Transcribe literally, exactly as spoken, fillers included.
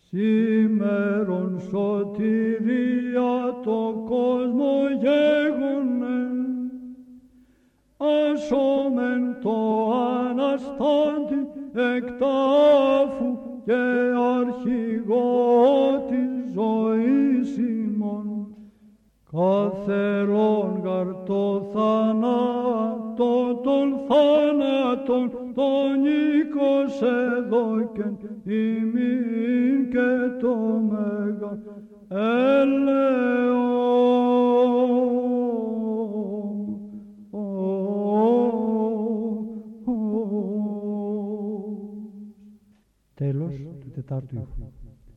Σήμερον σωτηρία το κόσμο γέγονεν, ασώμεν το Αναστάντη εκ τάφου και αρχηγό της ζωής ημών. Καθελών γαρ το θάνατο των θάνατων τον οίκος εδώκεν ημίν και το μέγα ελαιόν. Τέλος του τετάρτου ήχου.